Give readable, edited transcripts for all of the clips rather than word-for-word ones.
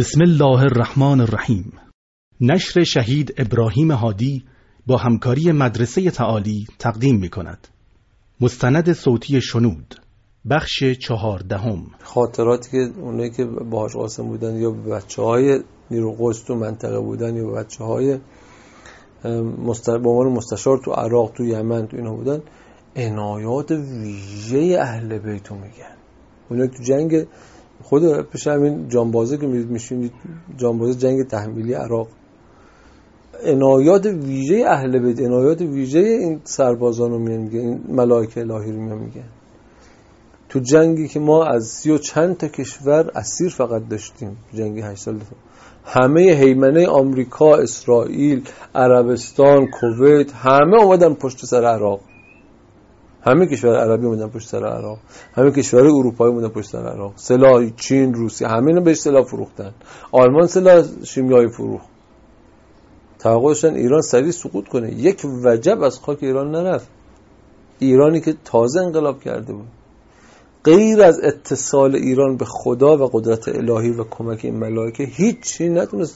بسم الله الرحمن الرحیم. نشر شهید ابراهیم هادی با همکاری مدرسه تعالی تقدیم می‌کند. مستند صوتی شنود، بخش 14. خاطراتی که اونایی که با حاج قاسم بودن یا بچه‌های نیرو قدس تو منطقه بودن یا بچه‌های به عنوان مستشار تو عراق، تو یمن، تو اینا بودن، عنایات ویژه اهل بیت میگن. اونا تو جنگ خود پیش همین جانبازه که میشینید، جانبازه جنگ تحمیلی عراق، عنایات ویژه اهل بیت، عنایات ویژه این سربازان رو میگن، این ملائکه الهی رو میگن. تو جنگی که ما از 30 و چند تا کشور اسیر فقط داشتیم، جنگ 8 سال، همه هیمنه آمریکا، اسرائیل، عربستان، کویت، همه اومدن پشت سر عراق. همه کشور عربی اومدن پشت سر عراق، همه کشور اروپایی اومدن پشت سر عراق. سلاح چین، روسیه، همه اینا بهش سلاح فروختن. آلمان سلاح شیمیایی فروخت. توقع داشتن ایران سریع سقوط کنه. یک وجب از خاک ایران نرفت. ایرانی که تازه انقلاب کرده بود، غیر از اتصال ایران به خدا و قدرت الهی و کمک این ملائکه، هیچی نتونست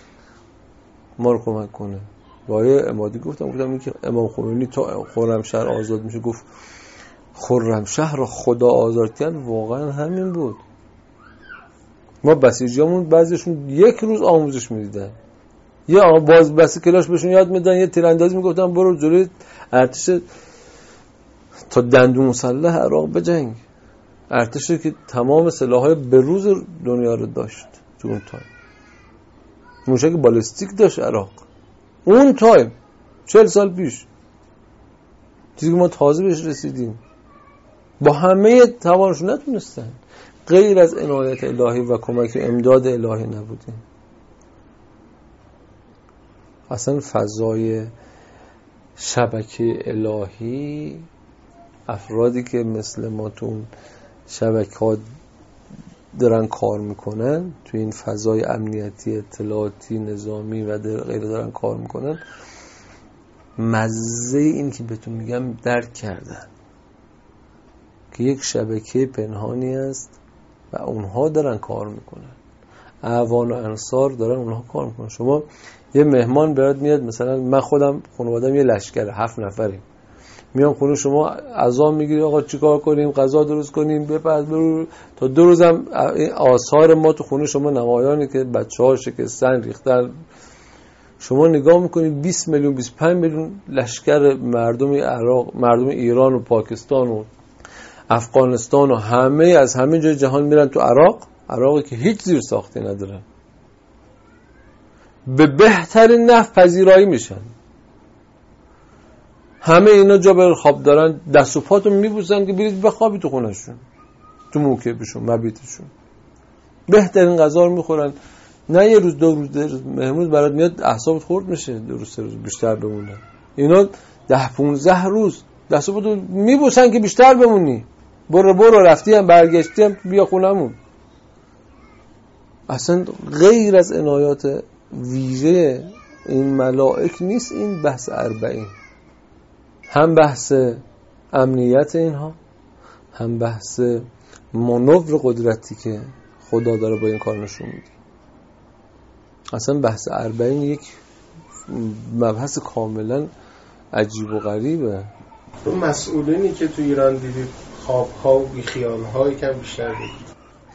ما رو کمک کنه. وای امادی گفتم این که امام خمینی تا خرمشهر آزاد میشه گفت خرمشهر رو خدا آزاد کرد، واقعا همین بود. ما بسیجیامون بعضیشون یک روز آموزش میدیدن، یه باز بس کلاش بهشون یاد میدن، یه تیراندازی میگفتن برو جلوی ارتش تا دندون مسلح عراق بجنگ. ارتشی که تمام سلاح‌های بروز دنیا رو داشت تو اون تایم، موشک بالستیک داشت عراق اون تایم 40 سال پیش، چیزی که ما تازه بهش رسیدیم. با همه توانشون نتونستن، غیر از عنایت الهی و کمک و امداد الهی نبودیم. اصلا فضای شبکه الهی، افرادی که مثل ما تو اون شبکه‌ها دارن کار میکنن، تو این فضای امنیتی، اطلاعاتی، نظامی و غیره دارن کار میکنن، مزه این که بهتون میگم درک کردن که یک شبکه پنهانی است و اونها دارن کار میکنن. اعوان و انصار دارن اونها کار میکنن. شما یه مهمان برات میاد، مثلا من خودم خانواده‌ام یه لشکره 7 نفریم، میام خونه شما، عزا میگیری آقا چیکار کنیم، غذا درست کنیم، بپز برو. تا 2 روزم آثار ما تو خونه شما نمایانه که بچه‌ها شکستن، ریختن. شما نگاه میکنید 20 میلیون 25 میلیون لشکر مردم عراق، مردم ایران و پاکستان و افغانستان و همه از همه جای جهان میرن تو عراقی که هیچ زیر ساختی ندارن، به بهترین نحو پذیرایی میشن. همه اینا جا برای خواب دارن، دست و پاتون میبوسن که برید بخوابید تو خونه‌شون، تو موکبشون، مبیتشون. بهترین غذا رو میخورن. نه یه روز 2 روز مهمون برات میاد اعصابت خورد میشه 2 روز 3 روز بیشتر بمونه. اینا 10-15 روز دست و پاتو میبوسن که بیشتر بمونی. برو رفتی هم برگشتی هم بیا خونمون. اصلا غیر از عنایات ویژه این ملائک نیست این بحث 40. هم بحث امنیت اینها، هم بحث مانور قدرتی که خدا داره با این کار نشون میده. اصلا بحث 40 یک مبحث کاملا عجیب و غریبه. اون مسئولینی که تو ایران دیدید خواب‌ها و بیخیال‌هایی که بیشتر دید،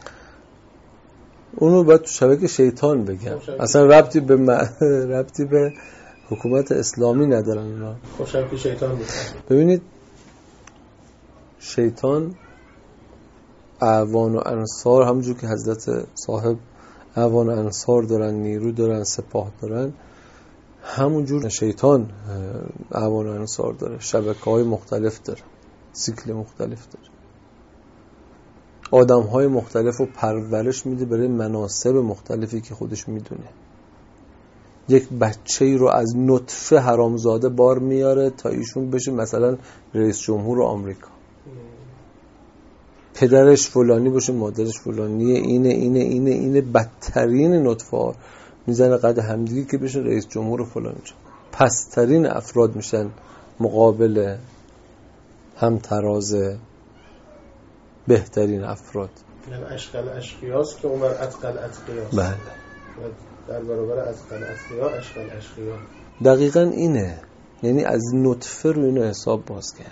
اونو باید تو شبکه شیطان بگم. اصلا ربطی به حکومت اسلامی ندارن اونا. خوشم که شیطان بود. ببینید شیطان اعوان و انصار، همونجور که حضرت صاحب اعوان و انصار دارن، نیرو دارن، سپاه دارن، همونجور شیطان اعوان و انصار داره، شبکه‌های مختلف داره، سیکل مختلف داره، آدم‌های مختلف رو پرورش میده برای مناصب مختلفی که خودش میدونه. یک بچه‌ای رو از نطفه حرامزاده بار میاره تا ایشون بشه مثلا رئیس جمهور آمریکا. پدرش فلانی باشه، مادرش فلانیه، اینه بدترین نطفه ها میزنه قد همدیگه که بشه رئیس جمهور فلان جا. پسترین افراد میشن مقابل هم تراز بهترین افراد. یعنی اشقل اشقیاست که عمر اتقل اتقیاست. بله. در برابر اتقل اتقیا اشقل اشقیا. دقیقاً اینه. یعنی از نطفه رو اینو حساب باز کرده.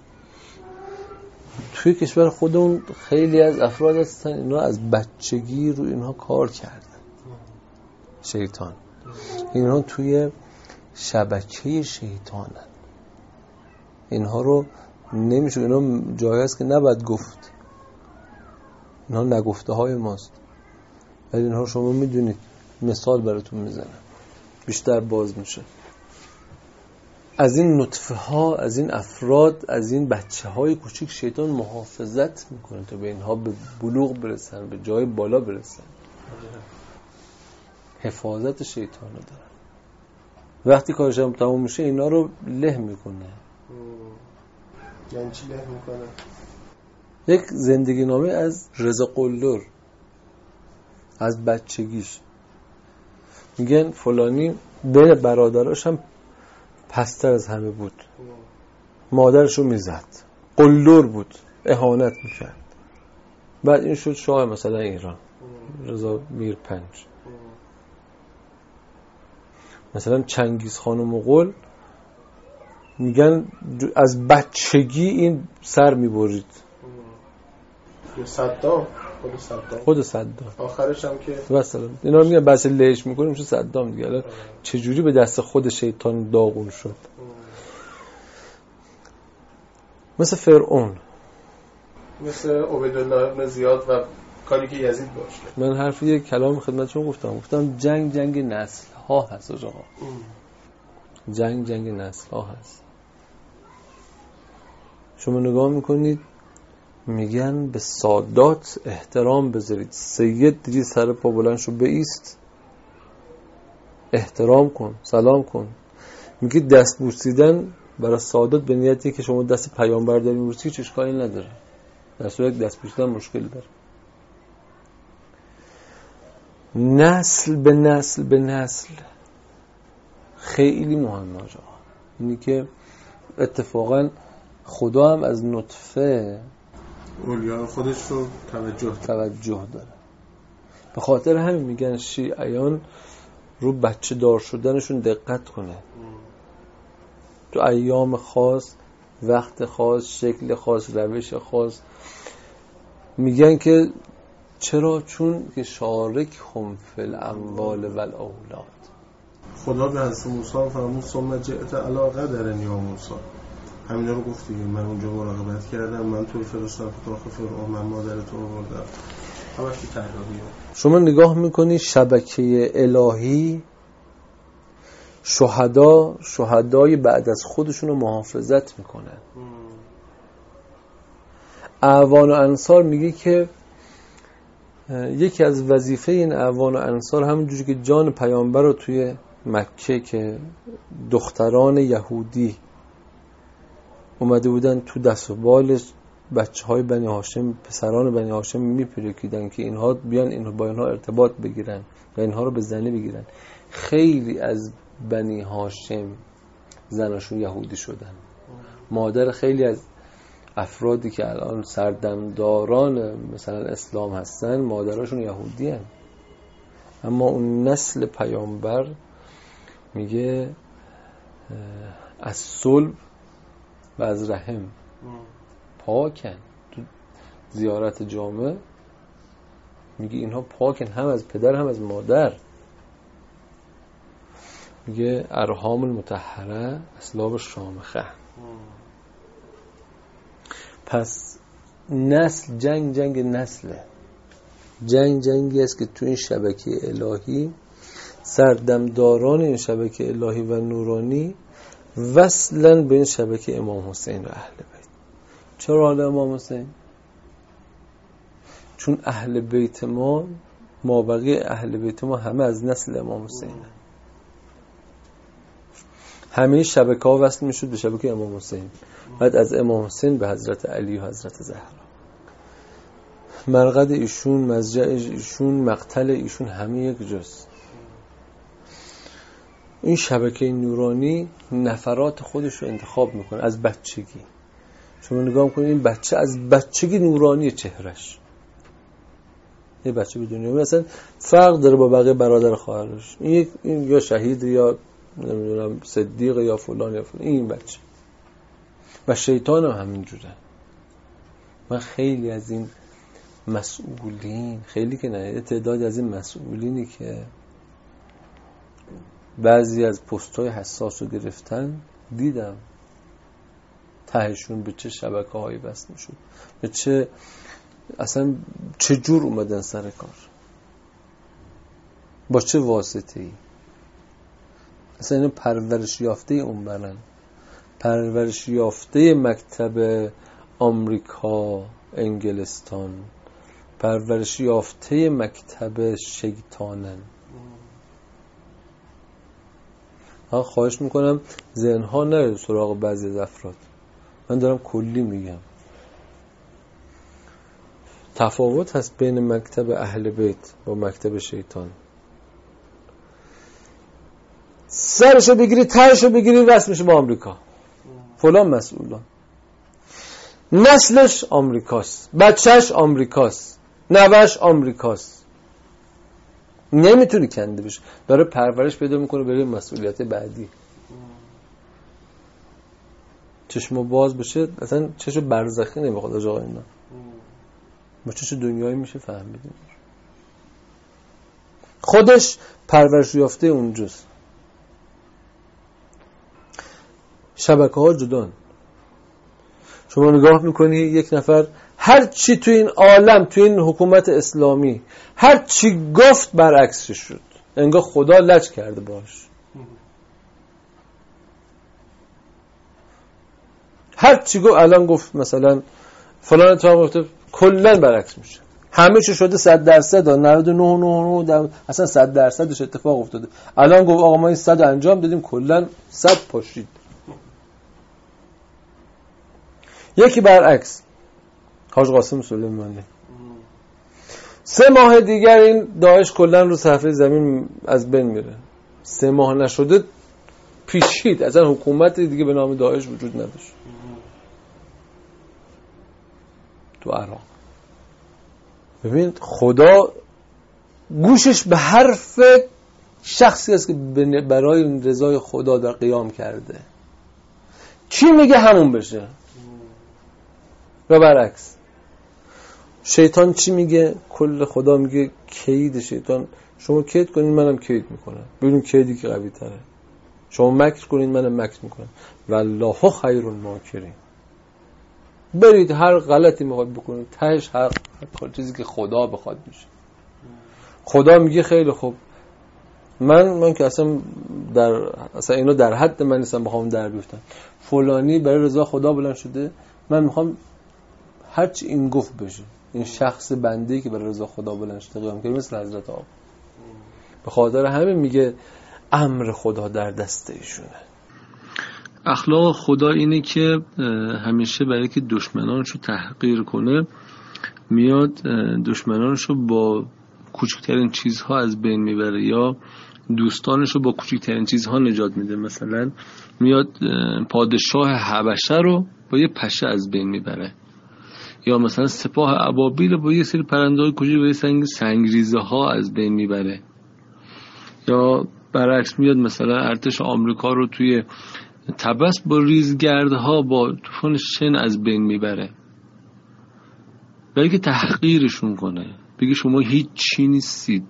توی کشور خودمون خیلی از افراد هستن اینا از بچگی رو اینها کار کردن. شیطان اینها توی شبکه شیطانن. اینها رو نمیشه، اینا جایی هست که نباید گفت، اینها نگفته های ماست، ولی اینها شما میدونید. مثال براتون میزنم بیشتر باز میشه. از این نطفه ها، از این افراد، از این بچه های کوچیک شیطان محافظت میکنه تا به اینها به بلوغ برسن، به جای بالا برسن. حفاظت شیطان رو دارن. وقتی کارش هم تموم میشه اینا رو له میکنه. یعنی چی له میکنه؟ یک زندگی نامه از رضا قلدر از بچگیش. میگن فلانی بین برادراش هم پستر از همه بود، مادرشو میزد، قلدر بود، اهانت میکرد. بعد این شد شاه مثلا ایران، رضا میرپنج. مثلا چنگیز خان مغول میگن از بچگی این سر میبرید. صدام، خود صدام آخرش هم که مثلا اینا میگن بس لهش میکنیم میشه صدام دیگه. الان چجوری به دست خود شیطان داغون شد. مثل فرعون، مثل عبیدالله ابن زیاد و کاری که یزید داشت. من حرفی یک کلام خدمتتون گفتم جنگ نسل ها هست آقا. جنگ نسل ها هست. شما نگاه میکنید میگن به سادات احترام بذارید. سید دیدی سر پا بلند شو بایست، احترام کن، سلام کن. میگه دست بوسیدن برای سادات به نیتی که شما دست پیامبر داری میبوسی هیچ اشکالی نداره، در صورت دست بوسیدن مشکلی داره. نسل به نسل خیلی مهمه آقا. اینی که اتفاقا خدا هم از نطفه اولیاء خودش رو توجه داره. به خاطر همین میگن شیعیان رو بچه دار شدنشون دقت کنه. تو ایام خاص، وقت خاص، شکل خاص، روش خاص. میگن که چرا؟ چون که شارک هم فی الاموال و الاولاد. خدا به حضرت موسی فرمود ثم جئت علی قدر یا موسی. همینا رو گفت دیگه. من اونجا مراقبت کردم، من تو فرستادم تو کاخ فرعون، من مادرت رو آوردم. همش تو طراحیه. شما نگاه میکنی شبکه الهی، شهدای بعد از خودشون رو محافظت میکنن. اعوان و انصار میگه که یکی از وظیفه این اعوان و انصار همونجوری که جان پیامبر رو توی مکه که دختران یهودی اومده بودن تو دست و بال بچه‌های بنی هاشم، پسران بنی هاشم میپلکیدن که اینها بیان اینها با اینها ارتباط بگیرن و اینها رو به زنی بگیرن. خیلی از بنی هاشم زناشون یهودی شدن. مادر خیلی از افرادی که الان سردمداران مثلا اسلام هستن مادراشون یهودی هستن. اما اون نسل پیامبر میگه از صلب و از رحم پاکن. تو زیارت جامع میگه اینها پاکن، هم از پدر هم از مادر. میگه ارحام المطهره اسلاب شامخه. پس نسل جنگ نسله. جنگی است که تو این شبکه الهی سردمداران این شبکه الهی و نورانی وصلن به این شبکه امام حسین و اهل بیت. چرا حالا امام حسین؟ چون اهل بیت ما بقیه اهل بیت ما همه از نسل امام حسین. همه شبکه ها وصل میشد به شبکه امام حسین، بعد از امام حسین به حضرت علی و حضرت زهرا. مرقد ایشون، مضجع ایشون، مقتل ایشون همه یک جز. این شبکه نورانی نفرات خودش رو انتخاب میکنه از بچگی. شما نگاه کنید این بچه از بچگی نورانی چهرش. یه بچه به دنیا میاد اصلا فرق داره با بقیه برادر خواهرش، این یا شهید یا نمیدونم صدیق یا فلان یا فلان، این بچه. و شیطان هم همینجوره. من خیلی از این مسئولین، خیلی که نه، تعدادی از این مسئولینی که بعضی از پست‌های حساس رو گرفتن دیدم تهشون به چه شبکه‌هایی وصل میشد، به چه اصلا چه جور اومدن سر کار، با چه واسطه‌ای. اصلا اینو پرورش یافته اون برن، پرورش یافته مکتب آمریکا، انگلستان، پرورش یافته مکتب شیطانن. ها خواهش میکنم ذهنها نره سراغ بعضی از افراد، من دارم کلی میگم. تفاوت هست بین مکتب اهل بیت با مکتب شیطان. سرشو بگیری تهشو بگیری وصل میشه با آمریکا، فلان مسئولان، نسلش آمریکاست، بچهش آمریکاست، نوش آمریکاست، نمیتونی کنده بشه، داره پرورش پیدا میکنه برای مسئولیت بعدی. چشمو باز بشه اصلا چشم برزخی نمیخواد آقا اینا، ما چشم دنیایی میشه فهمیدیم. خودش پرورش یافته اونجاست. شبکه ها جدان. شما نگاه میکنی یک نفر هر چی تو این عالم، تو این حکومت اسلامی هر چی گفت برعکسش شد، انگار خدا لج کرده باش. هر چی گفت الان گفت مثلا فلان اتفاق گفته کلا برعکس میشه، همه چی شده 100% 99.99 اصلا 100%ش اتفاق افتاده. الان گفت آقا ما این 100 انجام دادیم کلا 100 پاشید. یکی برعکس، حاج قاسم سلیمانی 3 ماه دیگر این داعش کلا رو صفحه زمین از بین میره. 3 ماه نشده پیشید، اصلا حکومت دیگه به نام داعش وجود نداشت تو عراق. ببین خدا گوشش به حرف شخصی است که برای رضای خدا در قیام کرده، چی میگه همون بشه. و برعکس شیطان چی میگه؟ کل خدا میگه کید شیطان، شما کید کنین منم کید میکنم، ببین کیدی که قوی تره. شما مکر کنین منم مکر میکنم، والله خیر الماکرین. برید هر غلطی میخواد بکنید تهش هر چیزی که خدا بخواد میشه. خدا میگه خیلی خوب، من که اصلا اینو در حد من نیستم بخوام در بیفتم، فلانی برای رضا خدا بلند شده، من میخوام هرچی این گفت بشه. این شخص بنده‌ای که برای رضا خدا بلند شده قیام کرده مثل حضرت آب، به خاطر همین میگه امر خدا در دست ایشونه. اخلاق خدا اینه که همیشه برای که دشمنانشو تحقیر کنه میاد دشمنانشو با کوچکترین چیزها از بین میبره، یا دوستانشو با کوچکترین چیزها نجات میده. مثلا میاد پادشاه حبشه رو با یه پشه از بین میبره، یا مثلا سپاه ابابیل با یه سری پرنده‌های کوچیک و یه سنگریزه ها از بین میبره. یا برعکس میاد مثلا ارتش آمریکا رو توی طبس با ریزگردها با طوفان شن از بین میبره، برای که تحقیرشون کنه، بگه شما هیچ چی نیستید.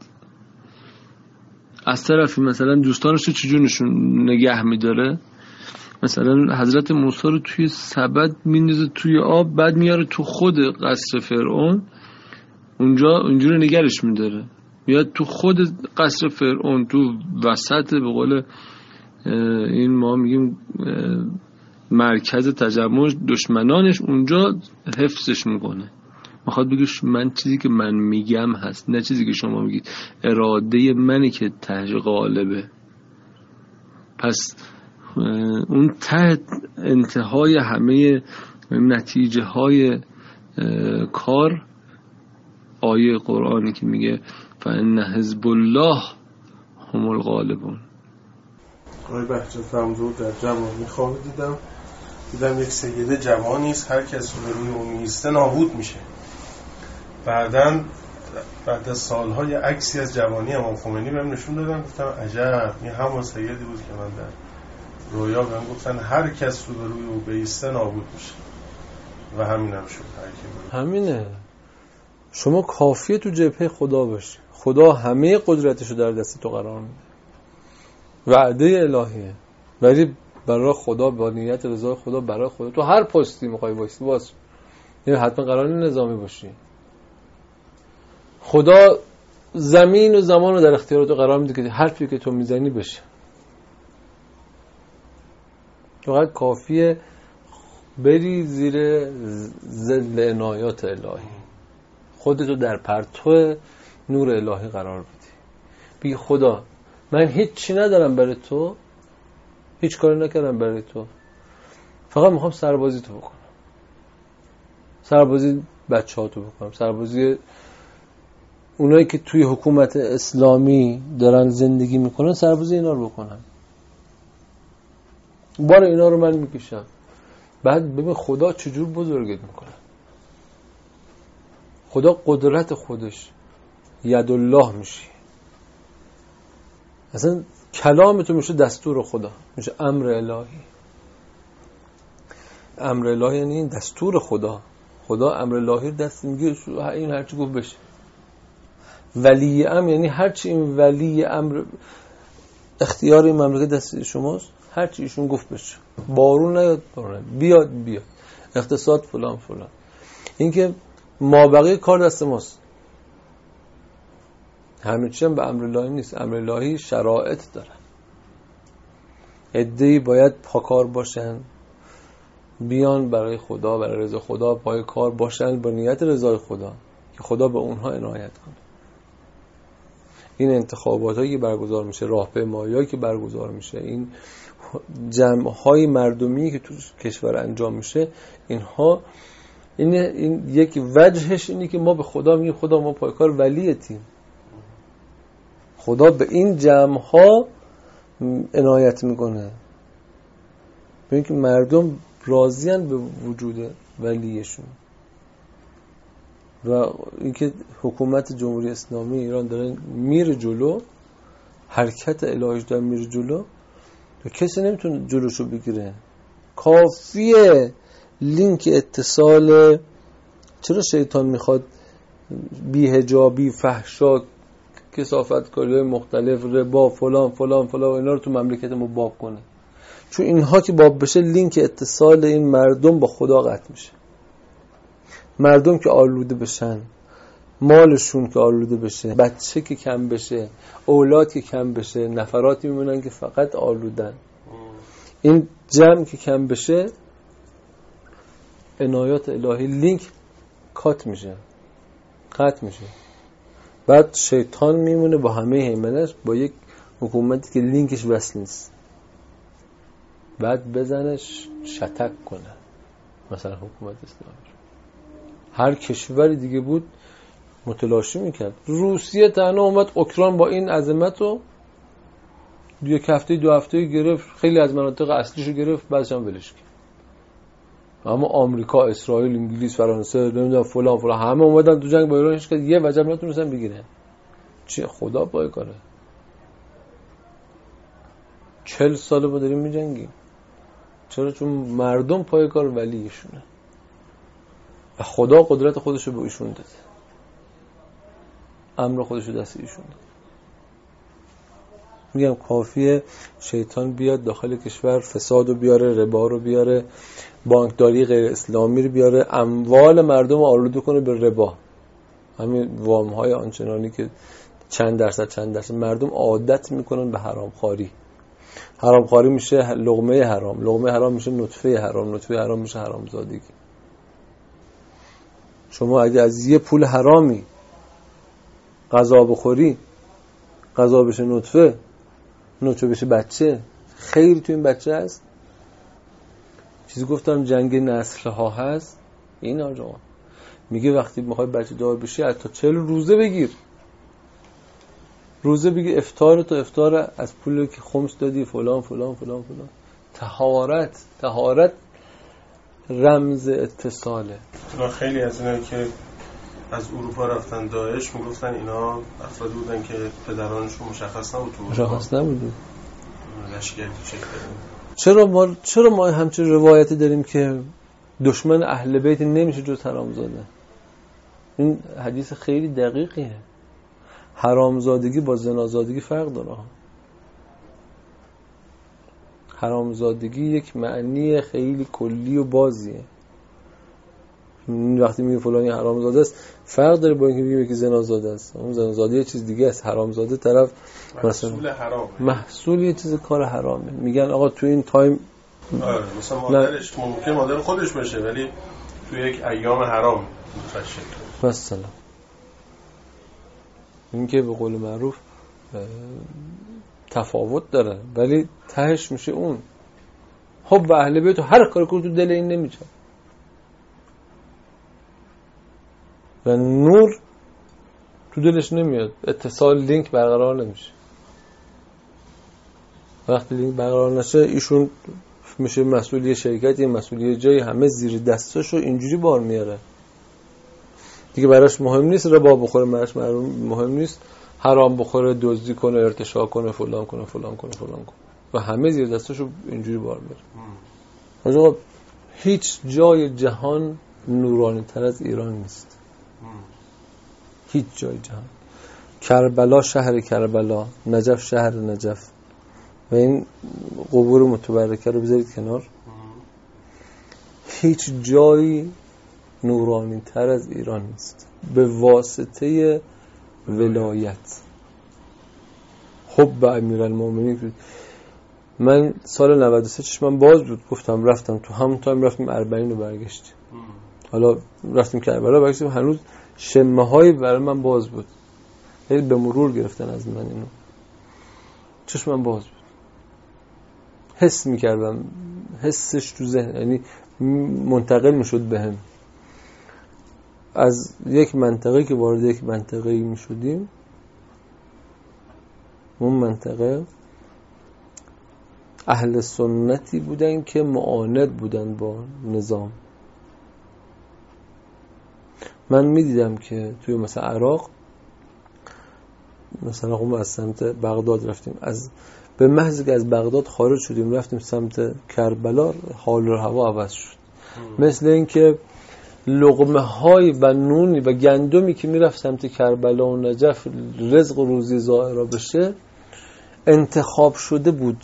از طرفی مثلا دوستانش رو چجور نگه میداره؟ مثلا حضرت موسی رو توی سبد میندازه توی آب، بعد میاره تو خود قصر فرعون، اونجا نگرش میداره، میاد تو خود قصر فرعون، تو وسط به قول این ما میگیم مرکز تجمع دشمنانش، اونجا حفظش میکنه. میخواد بگه من چیزی که من میگم هست، نه چیزی که شما میگید. اراده منی که ته غالبه. پس اون ته انتهای همه نتیجه های کار آیه قرآنی که میگه فإن حزب الله هم الغالبون. آقای بهجت فرمزور در جمع میخوابه دیدم یک سید جوانی است، هر کس رو روی اون میسته نابود میشه. بعدن بعد از سالهای عکسی از جوانی امام خمینی بهم نشون دادن، گفتم عجب این همون سیدی بود که من در رویا بهم گفتن هر کس رو به روی او بیسته نابود میشه و همینم شد. همینه. شما کافیه تو جبهه خدا باشی، خدا همه قدرتشو در دست تو قرار میده، وعده الهیه، ولی برای خدا با نیت رضای خدا برای خدا تو هر پستی میخوای وایسی باز، یعنی حتما قرار نظامی باشی. خدا زمین و زمان رو در اختیار تو قرار میده که حرفی که تو میزنی بشه. فقط کافیه بری زیر ظل عنایات الهی، خودتو در پرتو نور الهی قرار بدی، بگی خدا من هیچی ندارم برای تو، هیچ کاری نکردم برای تو، فقط میخوام سربازی تو بکنم، سربازی بچه ها تو بکنم، سربازی اونایی که توی حکومت اسلامی دارن زندگی میکنن، سربازی اینا رو بکنم، بار اینا رو من میکشم. بعد ببین خدا چجور بزرگت میکنه. خدا قدرت خودش ید الله میشه، اصلا کلام تو میشه دستور خدا، میشه امر الهی. امر الهی یعنی این دستور خدا. خدا امر الهی دست میگه این هرچی گفت بشه. ولی امر یعنی هرچی این ولی امر اختیار این مملکت دست شماست، هرچی ایشون گفت بشه. بارون نیاد بارون، بیاد اقتصاد فلان فلان، این که مابقی کار دست ماست. همه چی هم به امر الهی نیست. امر الهی شرایط داره. عده‌ای باید پاکار باشن، بیان برای خدا، برای رضا خدا پای کار باشن با نیت رضای خدا که خدا به اونها عنایت کنه. این انتخاباتایی که برگزار میشه، راهپیمایی‌هایی که برگزار میشه، این جمع‌های مردمی که تو کشور انجام میشه، اینها این یک وجهش اینه که ما به خدا میگیم خدا ما پایکار ولیتیم. خدا به این جمع‌ها عنایت میکنه، به اینکه مردم راضیان به وجود ولیشون. و اینکه حکومت جمهوری اسلامی ایران داره میره جلو، حرکت الهی داره میره جلو، و کسی نمیتونه جلوشو بگیره. کافیه لینک اتصال. چرا شیطان میخواد بی‌حجابی، فحشا، کثافتکاری‌های مختلف، ربا، فلان فلان فلان اینا رو تو مملکت ما باب کنه؟ چون اینها که باب بشه لینک اتصال این مردم با خدا قطع میشه. مردم که آلوده بشن، مالشون که آلوده بشه، بچه که کم بشه، اولاد که کم بشه، نفراتی میمونن که فقط آلودن. این جمع که کم بشه، عنایات الهی لینک کات میشه، قطع میشه. بعد شیطان میمونه با همه هیمنش با یک حکومتی که لینکش وصل نیست، بعد بزنش شتک کنه. مثلا حکومت اسلامی هر کشوری دیگه بود متلاشی میکرد. روسیه تنها اومد اوکراین با این عظمت رو یک هفته دو هفته گرفت، خیلی از مناطق اصلیشو گرفت، بعدش هم ولش کرد. اما آمریکا، اسرائیل، انگلیس، فرانسه، نمیدونم فلان فلان همه اومدن تو جنگ با ایران، هیچ کس یه وجب نتونستن بگیرن. چی خدا پای کاره؟ 40 ساله ما داریم میجنگیم. چرا؟ چون مردم پای کار ولیشونه و خدا قدرت خودشو به ایشون داده، امر خودشو دست ایشون داده. میگم کافیه شیطان بیاد داخل کشور، فساد رو بیاره، ربا رو بیاره، بانکداری غیر اسلامی رو بیاره، اموال مردم رو آلوده کنه به ربا. همین وام‌های آنچنانی که چند درصد مردم عادت میکنن به حرامخواری. حرامخواری میشه لقمه حرام، لقمه حرام میشه نطفه حرام، نطفه حرام میشه حرامزادگی. شما اگه از یه پول حرامی غذا بخوری، غذا بشه نطفه، نطفه بشه بچه، خیلی تو این بچه هست. چیزی گفتم جنگ نسل ها هست. این آجا میگه وقتی میخوای بچه دار بشی حتی 40 روزه بگیر، روزه بگیر، افطار تو افطار از پولی که خمس دادی فلان فلان فلان فلان. طهارت رمز اتصاله. خیلی از اینایی که از اروپا رفتن داعش میگفتن اینا افرادی بودن که پدرانشون مشخص نبود، مشخص نبود لشکری چک. چرا ما همچین روایتی داریم که دشمن اهل بیت نمیشه جز حرامزاده؟ این حدیث خیلی دقیقیه. حرامزادگی با زنازادگی فرق داره. حرامزادگی یک معنی خیلی کلی و بازیه. وقتی میگه فلانی حرامزاده است فرق داره با اینکه میگه یکی زنازاده است. اون زنازاده یه چیز دیگه است، حرامزاده طرف محصول حرامه، محصول یه چیز کار حرامه. میگن آقا تو این تایم مثلا مادرش ممکن مادر خودش باشه ولی تو یک ایام حرام متفشل مثلا. این که به قول معروف تفاوت داره ولی تهش میشه اون حب اهل بیت. هر کاری کنه تو دل این نمیشه و نور تو دلش نمیاد، اتصال لینک برقرار نمیشه. وقتی لینک برقرار نشه ایشون میشه مسئول یه شرکت، یه مسئول یه جایی، همه زیر دستاشو اینجوری بار میاره دیگه. براش مهم نیست ربا بخوره، براش مهم نیست حرام بخوره، دزدی کنه، ارتشاء کنه، فلان کنه و همه زیر دستاشو اینجوری بار میاره. آقا هیچ جای جهان نورانی تر از ایران نیست. هیچ جای جهان. کربلا شهر کربلا، نجف شهر نجف و این قبور متبرکه رو بذارید کنار، هیچ جایی نورانی تر از ایران نیست به واسطه ولایت. حب امیرالمومنین. من سال 93 چشمم باز بود، گفتم رفتم تو همون تایم رفتیم اربعین رو برگشتیم. حالا رفتیم کربلا برگشتیم، هنوز شمه هایی برای من باز بود، یعنی به مرور گرفتن از من اینو. چشمم باز بود، حس میکردم، حسش تو ذهن یعنی منتقل میشد بهم. از یک منطقه که وارد یک منطقه میشدیم، اون منطقه اهل سنتی بودن که معاند بودن با نظام. من میدیدم که توی مثلا عراق، مثلا خب از سمت بغداد رفتیم، به محض که از بغداد خارج شدیم رفتیم سمت کربلا، حال و هوا عوض شد. مثل اینکه لقمه های و نونی و گندمی که میرفت سمت کربلا و نجف رزق و روزی زائرا بشه انتخاب شده بود.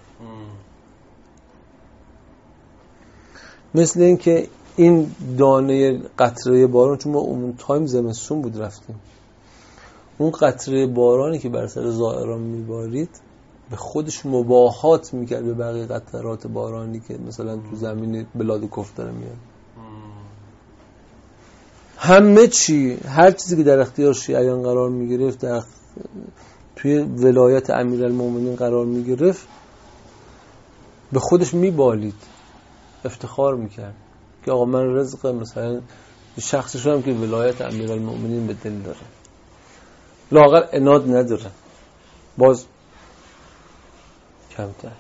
مثل اینکه این دانه قطره باران، چون ما اون تایم زمستون بود رفتیم، اون قطره بارانی که بر سر زائران میبارید به خودش مباهات میکرد به بقیه قطرات بارانی که مثلا تو زمین بلاد کفر داره میاد. همه چی، هر چیزی که در اختیار شیعیان قرار میگرفت، توی ولایت امیرالمومنین قرار میگرفت، به خودش میبالید، افتخار میکرد که آقا من رزق مثلا شخصی شدم که ولایت امیرالمومنین به دل داره، لااقل عناد نداره، باز کمتر.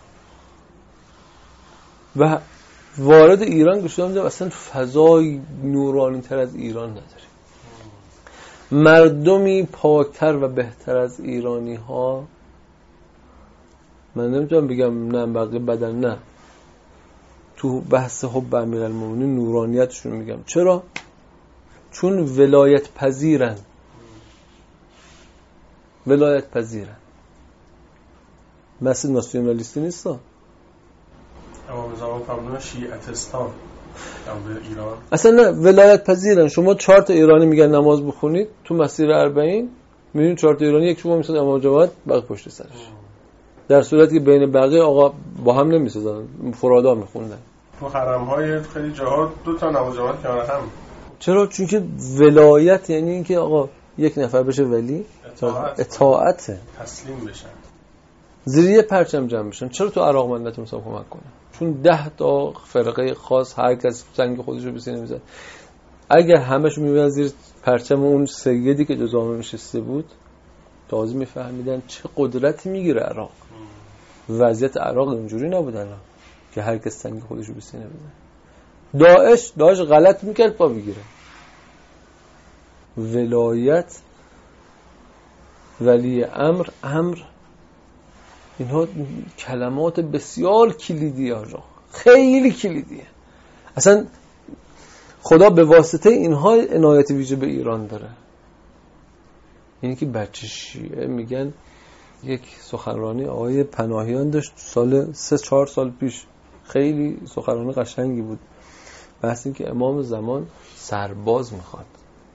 و وارد ایران گشتم اصلا فضای نورانی تر از ایران نداریم، مردمی پاکتر و بهتر از ایرانی ها. من نمیتونم بگم نه بقیه بدن، نه، تو بحث حب امیرالمومنین نورانیتشون میگم. چرا؟ چون ولایت پذیرن، ولایت پذیرن، مثل ناسیونالیستی نیستن. اما به زمان فرمودن شیعتستان ایران اصلا نه، ولایت پذیرن. شما 4 تا ایرانی میگن نماز بخونید تو مسیر اربعین، میبینید 4 تا ایرانی یک شما میسازن امام جماعت بقیه پشت سرش، در صورتی که بین بقیه آقا با هم نمیسازن، فرادا میخوندن. تو حرم‌های خیلی جاها 2 تا نماز جماعت کنار هم. چرا؟ چون که ولایت یعنی این که آقا یک نفر بشه ولی، اطاعته، تسلیم بشن، زیر یه پرچم جمع بشن. چرا تو عراق من نتونستم کمک کنم؟ چون 10 تا فرقه خاص هر کس سنگ خودش رو به سینه میزد. اگه همش میبودن زیر پرچم اون سیدی که جزامه نشسته بود، تازه میفهمیدن چه قدرتی میگیره عراق. وضعیت عراق اینجوری نبود الان که هر کس سنگ خودش رو به سینه بزنه. داعش غلط میکرد پا بگیره. ولایت، ولی امر، اینها کلمات بسیار کلیدی آجا، خیلی کلیدیه. اصلا خدا به واسطه اینها عنایت ویژه به ایران داره. یعنی که بچه شیعه میگن، یک سخنرانی آقای پناهیان داشت سال 3-4 سال پیش، خیلی سخنرانی قشنگی بود، بحث این که امام زمان سرباز میخواد،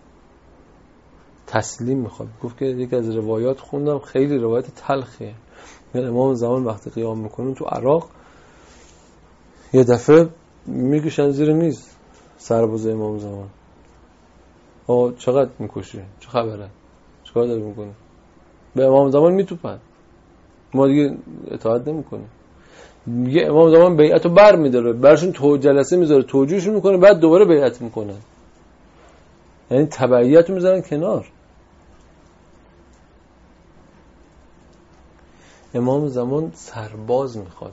تسلیم میخواد. گفت که یک از روایات خوندم، خیلی روایت تلخیه، میگن امام زمان وقتی قیام میکنن تو عراق یه دفعه میکشن زیر میز سرباز امام زمان. آقا چقدر میکشی؟ چه خبره؟ چیکار داری میکنی؟ به امام زمان میتوپن، ما دیگه اطاعت نمیکنیم. میگه امام زمان بیعتو بر میداره، برشون تو جلسه میذاره، توجیهشون میکنه، بعد دوباره بیعت میکنه. یعنی تبعیتو میذارن کنار. امام زمان سرباز میخواد.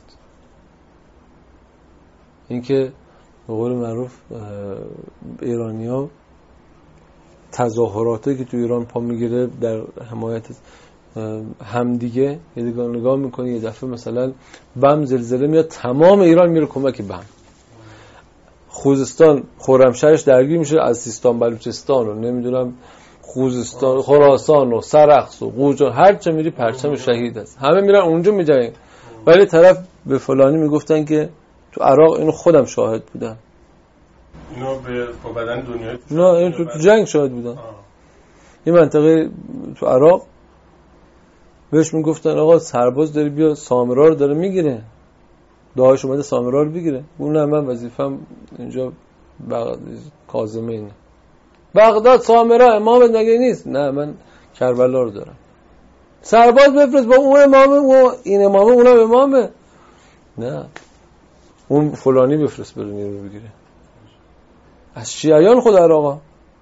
اینکه به قول معروف ایرانی‌ها تظاهراتی که تو ایران پا میگیره در حمایت همدیگه، یه نگاه میکنی یه دفعه مثلا بم زلزله میاد، تمام ایران میره کمک بم. خوزستان خرمشهرش درگیر میشه از سیستان بلوچستان و نمیدونم خوزستان خراسان و سرخس و قوجان، هر چه میری پرچم شهید است، همه میرن اونجا میجنگن. ولی طرف به فلانی میگفتن که تو عراق، اینو خودم شاهد بودم، اینو به بدن دنیای نه این تو جنگ شاهد بودن. یه منطقه تو عراق بهش میگفتن آقا سرباز داری بیا سامرا رو داره میگیره، داعش اومده سامرا رو بگیره. اون نه من وظیفم اینجا کاظمه اینه، بغداد سامرا امام نگه نیست، نه من کربلا رو دارم. سرباز بفرست با اون امامه و این امامه اونم امامه، نه اون فلانی بفرست بره نیرو بگیره. از شیعیان خود عراقا.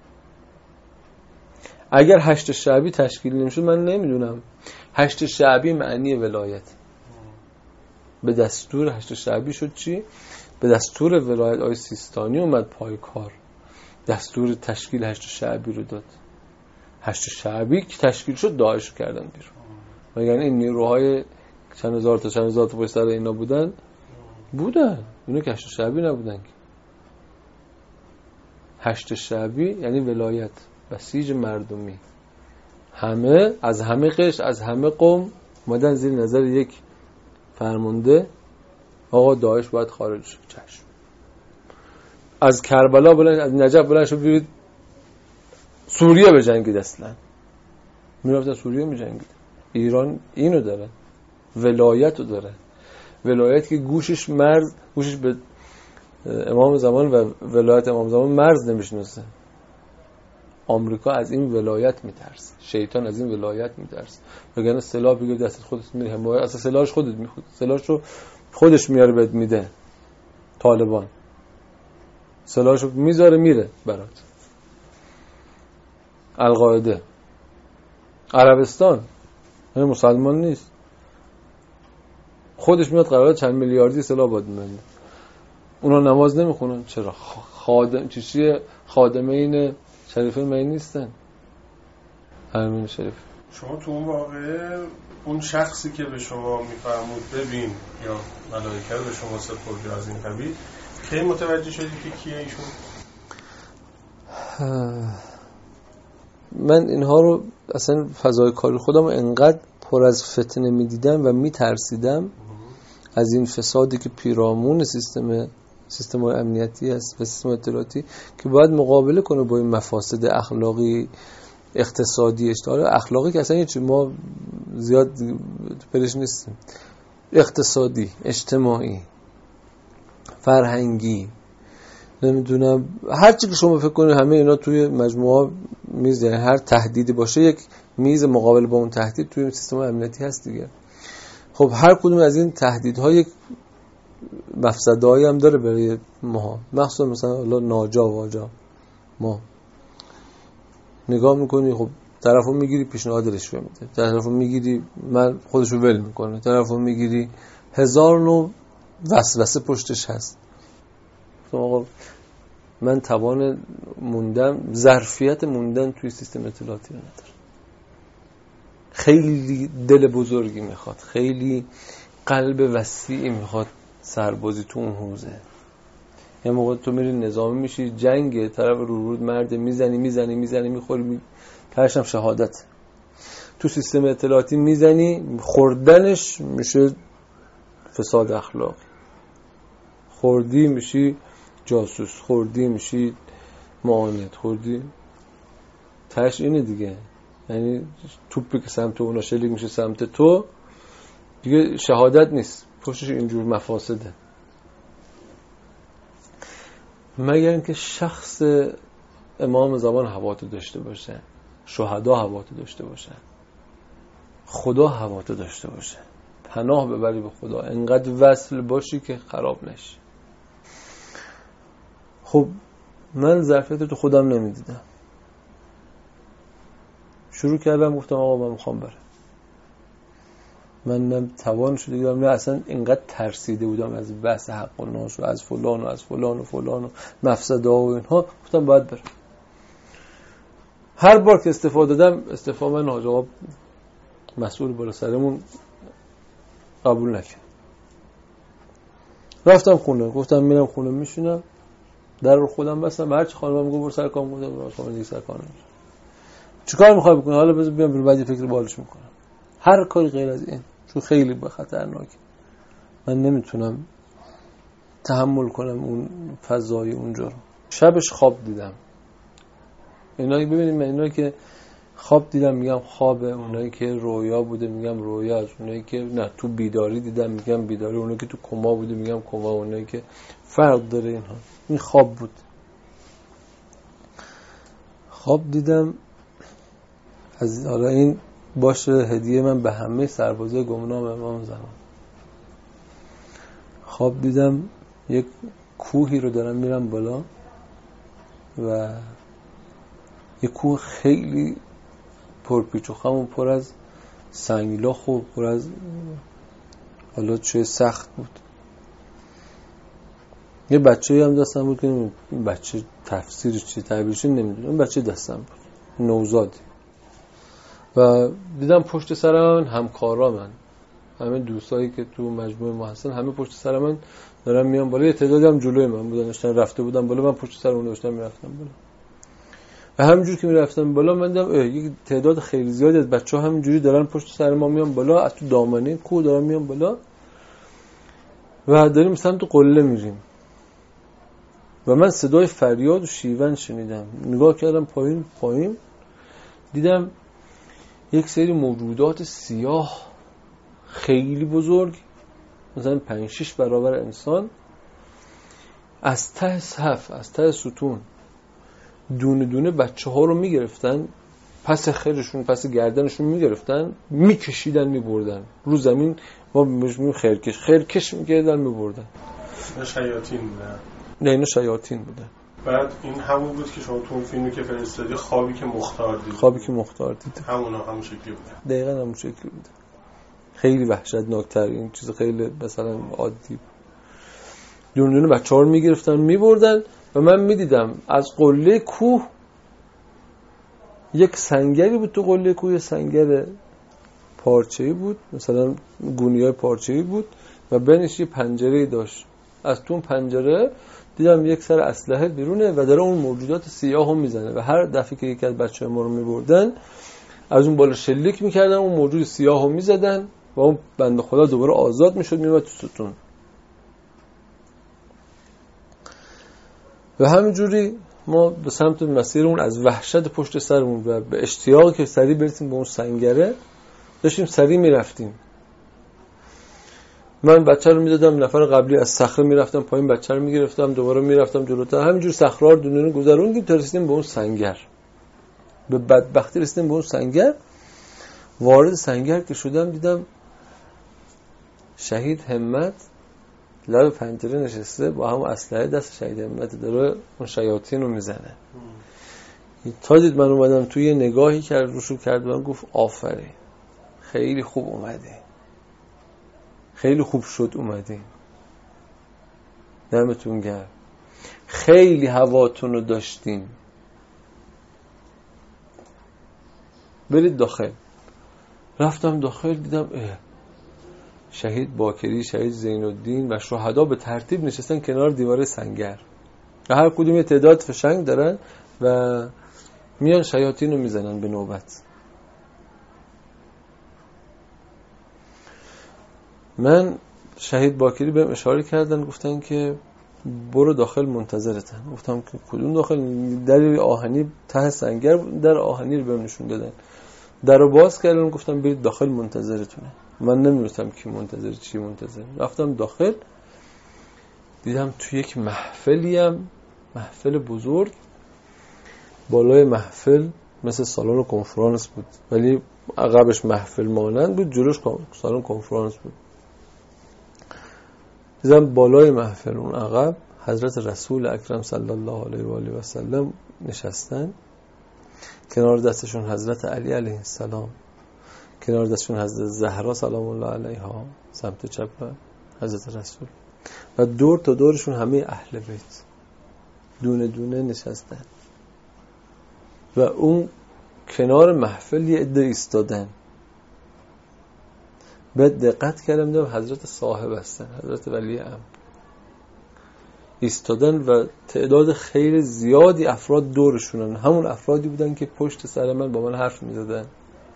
اگر هشت شعبی تشکیل نمیشد، من نمیدونم. هشت شعبی معنی ولایت به دستور هشت شعبی شد چی؟ به دستور ولایت آقای سیستانی اومد پای کار، دستور تشکیل هشت شعبی رو داد. هشت شعبی که تشکیل شد داعش کردن بیرون. مگر این نیروهای چند هزار تا پشت سر اینا بودن اینو که هشت شعبی نبودن. هشت شعبی یعنی ولایت، بسیج مردمی، همه از همه قشر از همه قوم اومدن زیر نظر یک فرمانده، آقا داعش باید خارج شه. چشم. از کربلا بلند، از نجف بلند شو برید سوریه بجنگید. اصلا میرفتن سوریه میجنگید. ایران اینو داره، ولایت رو داره، ولایت که گوشش به امام زمان و ولایت امام زمان مرز نمیشناسه. آمریکا از این ولایت میترسه، شیطان از این ولایت میترسه. وگرنه سلاح بگیر دستت خودت میری حمایت، اصلا سلاحش خودت میخواد، سلاحشو خودش میاره بهت میده. طالبان سلاحشو میذاره میره برات. القاعده عربستان مسلمان نیست، خودش میاد قرارداد چند میلیاردی سلاح باید میده. اونا نماز نمیخونن، چرا؟ خادمین شریفه می نیستن. همین شریف. شما تو اون واقعه اون شخصی که به شما میفرمود ببین یا ملائکه رو به شما سپرد یا از این قبیل، کی متوجه شدی که کیه ایشون؟ من اینها رو اصلا فضای کاری خودم رو انقدر پر از فتنه میدیدم و میترسیدم از این فسادی که پیرامون سیستم امنیتی هست و سیستم اطلاعاتی که باید مقابله کنه با این مفاسد اخلاقی، اقتصادی، اخلاقی که اصلا هیچ ما زیاد پرش نیستیم، اقتصادی، اجتماعی، فرهنگی، نمیدونم هر چی که شما فکر کنید همه اینا توی مجموعه میز، یعنی هر تهدیدی باشه یک میز مقابل با اون تهدید توی سیستم امنیتی هست دیگه. خب هر کدوم از این تهدیدها یک مفسدهایی هم داره برای ما، مخصوصا مثلا الله ناجا واجا. ما نگاه میکنی خب طرفو میگیری پیشنهاد رشوه میده، طرفو میگیری من خودشو ول میکنه، طرفو میگیری هزار نوع وسوسه پشتش هست. آقا من توان موندم، ظرفیت موندن توی سیستم اطلاعاتی رو ندارم. خیلی دل بزرگی میخواد، خیلی قلب وسیعی میخواد سربازی تو اون حوزه. یه موقع تو میری نظامی میشی، جنگ طرف رو مرد میزنی میخوری، تهش هم شهادت. تو سیستم اطلاعاتی میزنی، خوردنش میشه فساد اخلاقی، خوردی میشی جاسوس، خوردی میشی معاند، خوردی تهش اینه دیگه. یعنی توپی که سمت اونا شلیک میشه سمت تو دیگه شهادت نیست، پشتش اینجور مفاسده. مگر اینکه شخص امام زمان هواتو داشته باشه، شهدا هواتو داشته باشه، خدا هواتو داشته باشه، پناه ببری به خدا، انقدر وصل باشی که خراب نشی. خب من ظرفیت تو خودم نمیدیدم، شروع کردم گفتم آقا من میخوام برم. من نه توانشو دیدم، نه اصلا اینقدر ترسیده بودم از بحث حق و ناس و از فلان و از فلان و فلان و مفسده ها و اینها، گفتم باید برم. هر بار که استفاده دادم، استفاده من حاج آقا مسئول بالا سرمون قبول نکرد. رفتم خونه، گفتم میرم خونه میشینم، در رو خودم بستم، هرچی خانمم گفت برو سر کار، گفتم خانم دیگه سر کار نمیشه. چیکار میخوای بکنی؟ حالا بذار بیام بیرون، بعد یه فکر بالش میکنم. هر کاری غیر از این، چون خیلی خطرناکه. من نمیتونم تحمل کنم اون فضای اونجا رو. شبش خواب دیدم. اینایی ببینید، من اینایی که خواب دیدم میگم خوابه، اونایی که رویا بوده میگم رویا، از اونایی که نه تو بیداری دیدم میگم بیداری، اونایی که تو کما بوده میگم کما، اونایی که فرق داره اینها. این خواب بود. خواب دیدم از حالا این باشه هدیه من به همه سربازای گمنام امام زمان. خواب دیدم یک کوهی رو دارم میرم بالا و یک کوه خیلی پرپیچ و خم و پر از سنگلاخ و پر از حالا چه سخت بود. یه بچه‌ای هم دستم بود که این بچه تفسیرش چی تعبیرش نمیدونم، این بچه دستم بود، نوزادی. و دیدم پشت سر من همکارا، من همه دوستایی که تو مجموعه ما هستن همه پشت سر من دارن میان بالا. یه تعدادی هم جلوی من بودن، داشتن رفته بودن بالا، من پشت سر اون داشتم میرفتم بالا. و همینجور که میرفتم بالا من دیدم یک تعداد خیلی زیادی از بچه‌ها همینجوری دارن پشت سر ما میان بالا، از تو دامنه کوه دارن میان بالا و داریم سمت قله میریم. و من صدای فریاد و شیون شنیدم. نگاه کردم پایین دیدم یک سری موجودات سیاه خیلی بزرگ، مثلا 5-6 برابر انسان، از ته صف، از ته ستون دونه دونه بچه ها رو میگرفتن، پس خیرشون، پس گردنشون میگرفتن، میکشیدن میبردن رو زمین. ما میگیم خیرکش میکردن میبردن. شیاطین بودن. نه اینا شیاطین بودن. بعد این همون بود که شما تو اون فیلمی که فرستادی خوابی که مختار دید. همون شکلی بود. دقیقاً همون شکلی بود. خیلی وحشتناکتر، این چیز خیلی مثلا عادی. دونه دونه بچه‌ها رو میگرفتن میبردن و من میدیدم از قله کوه یک سنگری بود، تو قله کوه سنگر پارچه‌ای بود، مثلا گونیای پارچه‌ای بود و بینش یه پنجره‌ای داشت. از تو پنجره دیدم یک سر اسلحه بیرونه و داره اون موجودات سیاهو میزنه و هر دفعه که یکی از بچه‌ها ما رو میبردن از اون بالا شلیک میکردن، اون موجود سیاهو میزدن و اون بنده خدا دوباره آزاد میشد میومد تو ستون. و همینجوری ما به سمت مسیر اون از وحشت پشت سرمون و به اشتیاقی که سریع برسیم به اون سنگره داشتیم سریع میرفتیم. من بچه رو میدادم، نفر قبلی از صخره میرفتم پایین، بچه رو میگرفتم دوباره میرفتم جلوتر، همینجور صخره رو دونه گذروندیم تا رسیدیم به اون سنگر. به بدبختی رسیدیم به اون سنگر. وارد سنگر که شدم دیدم شهید همت لب پنجره نشسته با هم اسلحه دست شهید همت داره اون شیاطین رو میزنه. تا دید من اومدم توی یه نگاهی کرد روشو کرد و من گفت آفرین، خیلی خوب اومدی، خیلی خوب شد اومدی، دمتون گرم. خیلی هواتون رو داشتیم، برید داخل. رفتم داخل، دیدم شهید باکری، شهید زین الدین و شهدا به ترتیب نشستن کنار دیوار سنگر و هر کدوم یه تعداد فشنگ دارن و میان شیاطین رو میزنن به نوبت. من شهید باکری بهم اشاره کردن، گفتن که برو داخل منتظرتن. گفتم که کدوم داخل؟ در آهنی ته سنگر، در آهنی رو بهم نشون دادن. در رو باز کردن، گفتم برید داخل منتظرتونه. من نمی‌دونستم کی منتظر، چی منتظر. رفتم داخل، دیدم تو یک محفلیم، محفل بزرگ، بالای محفل مثل سالن کنفرانس بود ولی عقبش محفل مانند بود، جلوش سالن کنفرانس بود. دیدم بالای محفل اون عقب حضرت رسول اکرم صلی الله علیه و آله و سلم نشستن، کنار دستشون حضرت علی علیه السلام، کنار دستشون حضرت زهرا سلام الله علیها سمت چپ حضرت رسول و دور تا دورشون همه اهل بیت دونه دونه نشستن و اون کنار محفل یه عده ایستادن. بعد دقت کردم دیدم حضرت صاحب هستن، حضرت ولی امر ایستادن و تعداد خیلی زیادی افراد دورشونن. همون افرادی بودن که پشت سر من با من حرف می‌زدن.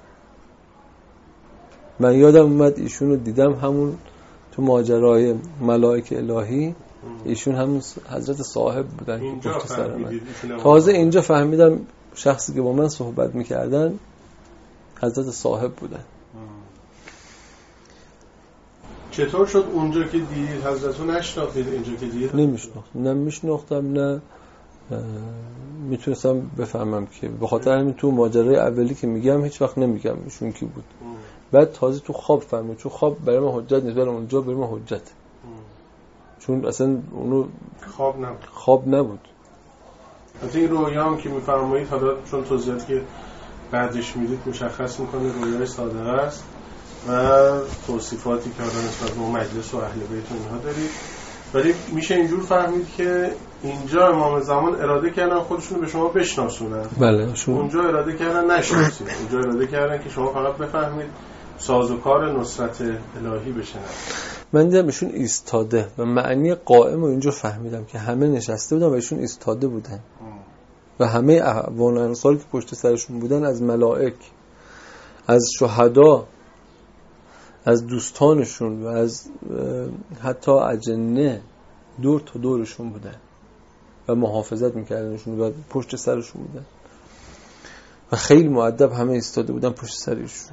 من یادم اومد ایشون رو دیدم همون تو ماجرای ملائکه الهی، ایشون همون حضرت صاحب بودن که پشت سر من. تازه اینجا فهمیدم شخصی که با من صحبت می‌کردن حضرت صاحب بودن. چطور شد اونجا که دیدید حضرت رو نشناختید؟ اینجا که دیدید نمیشناختم، نه میتونستم بفهمم که به خاطر همین تو ماجرای اولی که میگم هیچ وقت نمیگم ایشون کی بود. بعد تازه تو خواب فهمیدم، چون خواب برای من حجت نیست، برای اونجا برای من حجت، چون اصلا اونو خواب نبود. حتی این رویا هم که میفرمایید، حالا چون توضیحاتی که بعدش میدید مشخص میکنه رویای صادقه است و توصیفاتی که حالا نسبت به مجلس و اهل بیت اینها دارید، ولی میشه اینجور فهمید که اینجا امام زمان اراده کردن خودشون به شما بشناسونن. بله. اونجا اراده کردن نشناسید، اونجا اراده کردن که شما فقط بفهمید سازوکار نصرت الهی بشنن. من دیدم ایشون ایستاده و معنی قائم رو اینجا فهمیدم که همه نشسته بودن و ایشون ایستاده بودن و همه اعوان انصار که پشت سرشون بودن از ملائک، از شهدا، از دوستانشون و از حتی اجنه دور تا دورشون بودن و محافظت میکردنشون و پشت سرشون بودن و خیلی مؤدب همه ایستاده بودن پشت سرشون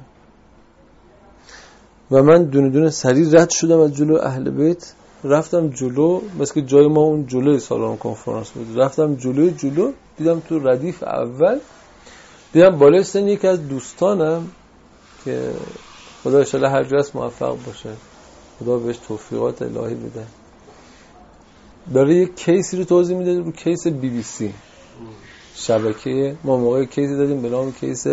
و من دونه دونه سریع رد شدم از جلو اهل بیت، رفتم جلو، مثل که جای ما اون جلوی سالن کنفرانس بود، رفتم جلو دیدم تو ردیف اول دیدم بالای سن یکی از دوستانم که خدا انشاءالله هر جا هست موفق باشه، خدا بهش توفیقات الهی بده، داره یک کیسی رو توضیح میده رو کیس BBC شبکه. ما موقعی کیسی دادیم به نام کیس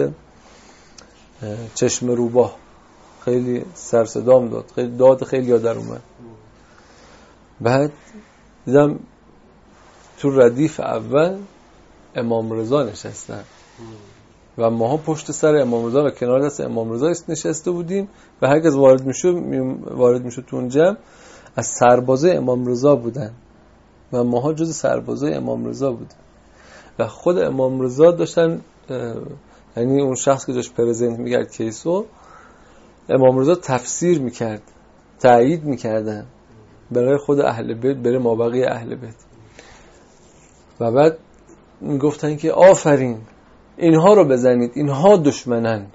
چشم روباه، خیلی سر صدام داد، خیلی داد خیلی یاد اومد. بعد دیدم تو ردیف اول امام رضا نشستن و ماها پشت سر امام رضا و کنار دست امام رضا نشسته بودیم و هر کس وارد میشد تو اون جمع از سربازای امام رضا بودن و ماها جز سربازای امام رضا بودیم و خود امام رضا داشتن، یعنی اون شخص که داشت پرزنت میکرد کیسو، امام رضا تفسیر میکرد، تایید میکردن برای خود اهل بیت، برای مابقی اهل بیت و بعد میگفتن که آفرین اینها رو بزنید، اینها دشمنن،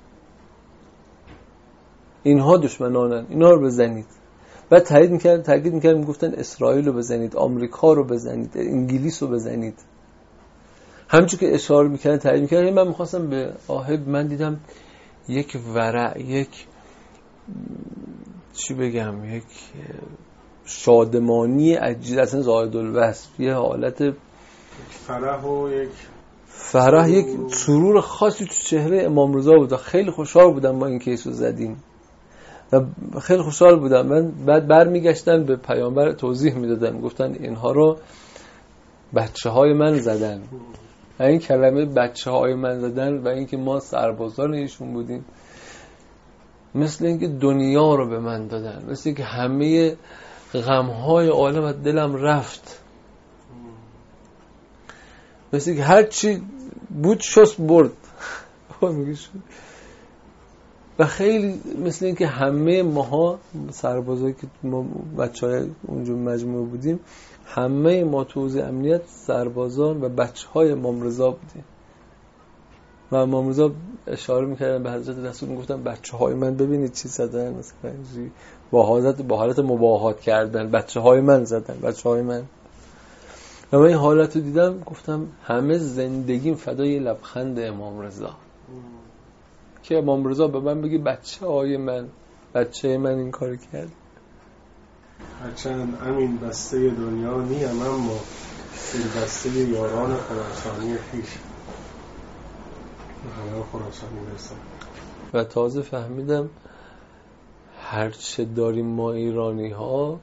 اینها دشمنانن، اینها رو بزنید. بعد تایید میکردن میگفتن اسرائیل رو بزنید، آمریکا رو بزنید، انگلیس رو بزنید. همچون که اشاره میکردن تایید میکردن. من میخواستم به آهب، من دیدم یک ورع، یک چی بگم، یک شادمانی عجیب، اصلا زائد الوصف، یه حالت فرح، یک سرور خاصی تو چهره امام رضا بود. خیلی خوشحال بودم ما این کیسو زدیم و خیلی خوشحال بودم. من بعد برمیگشتن به پیامبر توضیح میدادم، گفتن اینها رو بچه‌های من زدن. این کلمه بچه‌های من زدن و اینکه ما سربازان ایشون بودیم، مثل اینکه دنیا رو به من دادن، مثل اینکه همه غم‌های عالم از دلم رفت، مثل اینکه هر چی بود شست برد. و خیلی مثل اینکه همه ماها سربازایی که ما بچه‌های اونجا مجموعه بودیم، همه ما تو حوزه امنیت سربازان و بچه‌های امام رضا بودیم و امام رضا اشاره می‌کردن به حضرت رسول، میگفتن بچه‌های من ببینید چی زدن، مثلا اینجوری با حالت مباهات کردن، بچه‌های من زدن، بچه‌های من. و من این حالت رو دیدم، گفتم همه زندگیم فدای لبخند امام رضا که امام رضا به من بگه بچه‌های من، بچه من این کار کرد. هرچند امین بسته دنیا نیم، اما این بسته یاران خراسانی پیش همه خراسانی برسن. و تازه فهمیدم هرچه داریم ما ایرانی ها،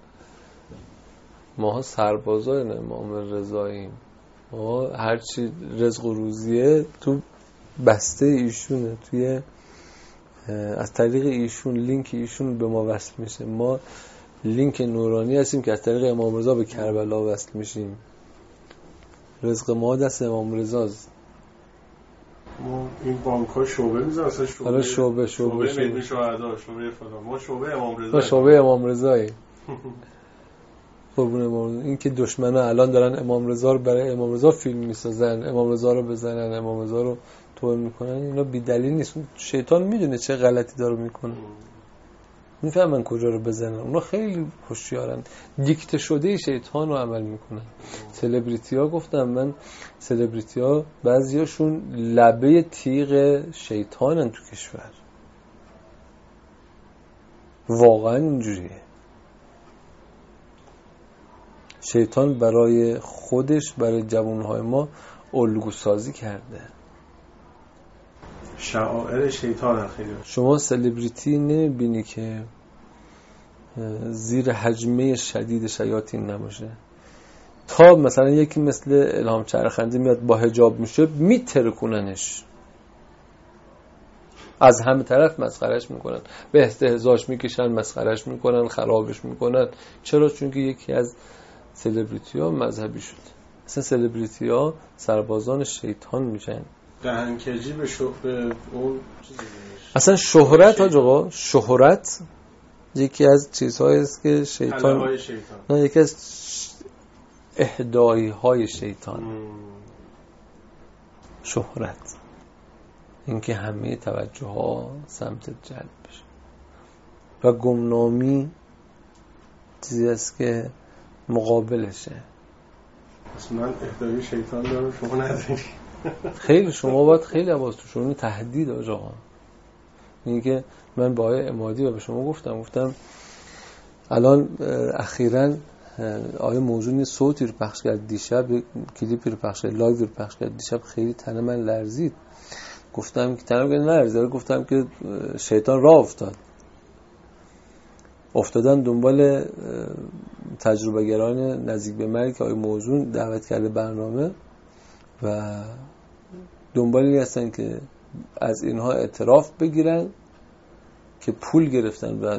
ما سربازای امام رضاییم، ما هرچی رزق و روزیه تو بسته ایشونه، توی از طریق ایشون لینک ایشون به ما وصل میشه. ما لینک نورانی هستیم که از طریق امام رضا به کربلا وصل میشیم. رزق ما دست امام رضاست. ما این بانک ها شعبه میزن، اصلا شعبه میدون شهدا، شعبه فلان، ما شعبه امام رضا، ما شعبه امام رضاییم. قربون امام رضا. این که دشمنا الان دارن امام رضا رو برای امام رضا فیلم میسازن، امام رضا رو بزنن، امام رضا رو توهین میکنن، اینا بی دلیل نیست. شیطان میدونه چه غلطی داره میکنه، میفهمن کجا رو بزنن. اونا خیلی هوشیارن، دیکته شده شیطان رو عمل میکنن. سلبریتی ها، گفتم من سلبریتی ها بعضیاشون لبه تیغ شیطانن تو کشور، واقعا اینجوریه. شیطان برای خودش، برای جوانهای ما الگو سازی کرده. شعائر شیطان خیلی. شما سلبریتی نمیبینی که زیر حجمه شدید شیاطین نباشه. تا مثلا یکی مثل الهام چرخنده میاد با حجاب میشه، میترکوننش، از همه طرف مسخرش میکنن، به استهزاش میکشن، مسخرش میکنن، خرابش میکنن. چرا؟ چون که یکی از سلبریتی ها مذهبی شد. اصلا سلبریتی ها سربازان شیطان میشن. دهنکجی به اون اصلا شهرت آقا، شهرت یکی از چیزهایی است که شیطان، نه یکی از اهدایی های شیطان. شهرت، اینکه همه توجه ها سمت جلب بشه. و گمنامی چیزی است که مقابلشه. من اهدای شیطان دارم، شما نداری. خیلی شما باید خیلی حواستون تهدید آقا. اینه که من با آیه امادی و به شما گفتم الان اخیراً آیه موضوعی صوتی رو پخش کرد دیشب، کلیپی رو پخش کرد، لایو رو پخش کرد دیشب، خیلی تن من لرزید. گفتم که تنم نلرزید، گفتم که شیطان راه افتادن دنبال تجربه گران نزدیک به مرگ که آیه موضوع دعوت کرده برنامه و دنبالی هستن که از اینها اعتراف بگیرن که پول گرفتن و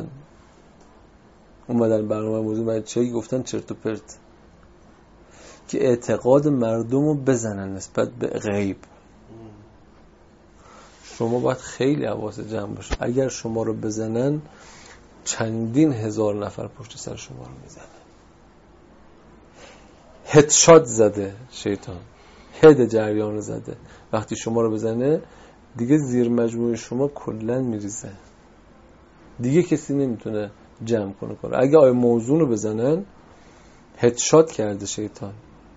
اومدن برنامه موضوع باید چه گفتن چرت و پرت، که اعتقاد مردم رو بزنن نسبت به غیب. شما باید خیلی حواس جمع باشه. اگر شما رو بزنن چندین هزار نفر پشت سر شما رو میزنن. هدشات زده شیطان، هد جریان رو زده. وقتی شما رو بزنه دیگه زیر مجموعه شما کلن میریزه، دیگه کسی نمیتونه جمع کنه. اگه آیه موضوع رو بزنن هدشات کرده شیطان،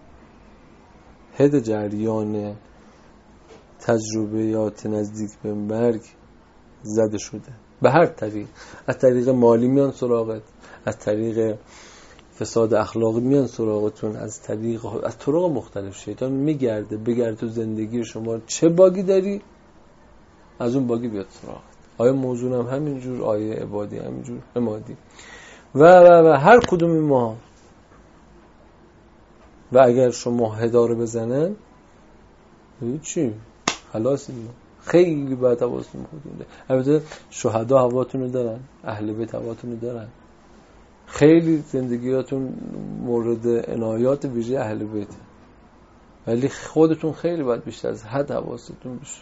هد جریان تجربیات نزدیک به مرگ زده شده. به هر طریق، از طریق مالی میان سراغت، از طریق فساد اخلاقی میان سراغتون، از طرق مختلف شیطان میگرده بگرده تو زندگی شما. چه باگی داری از اون باگی بیاد سراغت. آیه موضوع هم همینجور، آیه عبادی همینجور، امادی و هر کدوم ما و اگر شما هداره بزنن چی؟ خلاصیم. خیلی باید حواستون بخورید. البته شهدا هواتون رو دارن، اهل بیت هواتون رو دارن، خیلی زندگیاتون مورد عنایات ویژه اهل بیت، ولی خودتون خیلی باید بیشتر از حد حواستون بشه.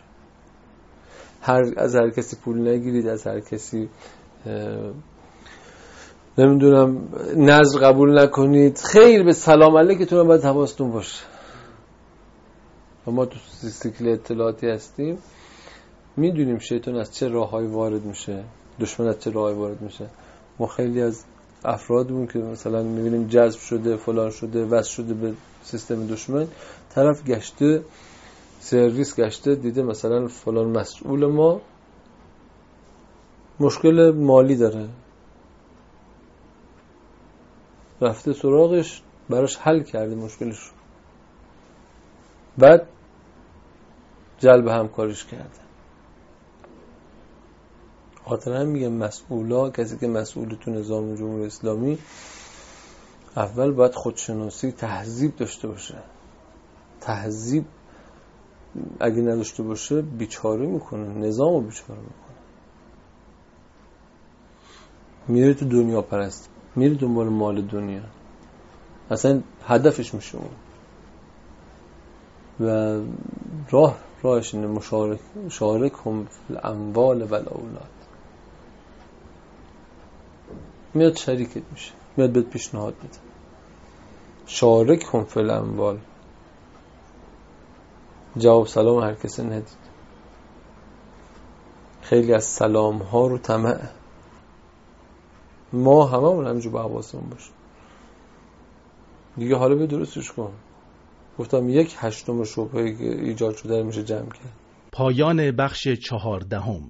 از هر کسی پول نگیرید، از هر کسی نمیدونم نذر قبول نکنید، خیلی به سلام علیکتون هم باید حواستون باشه. ما تو سیکل اطلاعاتی هستیم، میدونیم شیطان از چه راههایی وارد میشه، دشمن از چه راههایی وارد میشه. ما خیلی از افرادمون که مثلا میبینیم جذب شده، فلان شده، وصل شده به سیستم دشمن، طرف گشته سرویس گشته دیده مثلا فلان مسئول ما مشکل مالی داره، رفته سراغش، براش حل کرده مشکلش، بعد جلب همکاریش کرده. خاطر هم میگم مسئولا، کسی که مسئول تو نظام جمهوری اسلامی، اول باید خودشناسی تهذیب داشته باشه. تهذیب اگه نداشته باشه بیچاره میکنه، نظامو بیچاره میکنه. میره تو دنیا پرست، میره دنبال مال دنیا، اصلا هدفش میشه اون. و راهش اینه مشارکهم فی الاموال و الاولاد. میاد شریکت میشه، میاد بهت پیشنهاد میده. شارکهم فی الاموال. جواب سلام هر کسی ندید. خیلی از سلام ها رو طمع. ما هممون همینجور با حواسمون باشه دیگه. حالا به درستش کن. گفتم 1/8 شبهه‌ای که ایجاد شده میشه جمع کرد. پایان بخش 14.